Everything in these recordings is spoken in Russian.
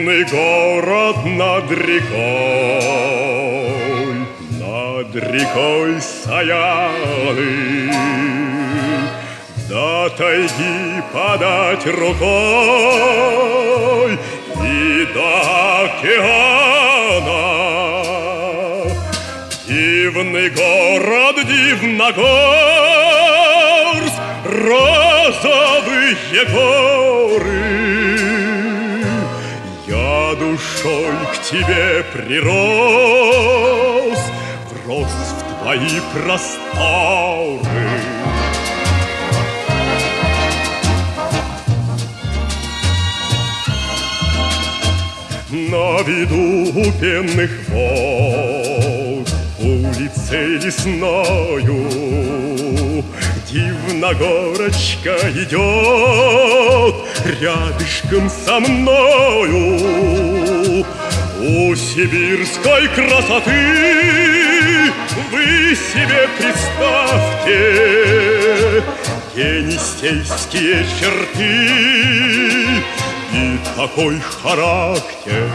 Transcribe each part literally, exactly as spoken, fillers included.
Дивный город над рекой, над рекой Саяны. До тайги подать рукой и до океана. Дивный город Дивногорск, розовые горы. Я душой к тебе прирос, врос в твои просторы. На виду у пенных вод улицей лесною Дивногорочка идет рядышком со мною. У сибирской красоты вы себе представьте енисейские черты и такой характер.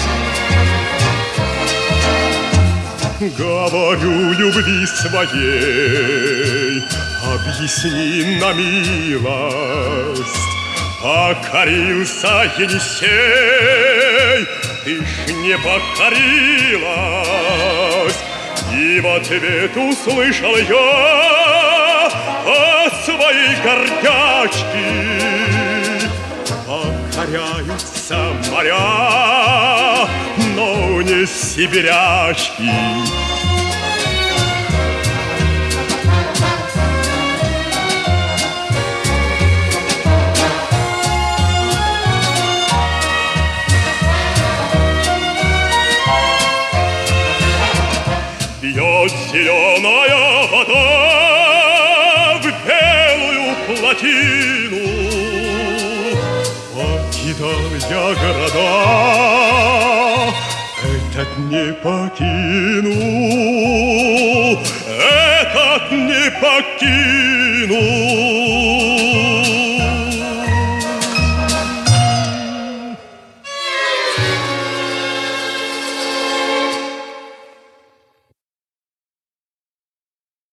Говорю любви своей, объясни на милость. Покорился Енисей, ты ж не покорилась. И в ответ услышал я от своей гордячки: покоряются моря, но не сибирячки. Бьет зеленая вода в белую плотину, покидая города, этот не покину, этот не покину.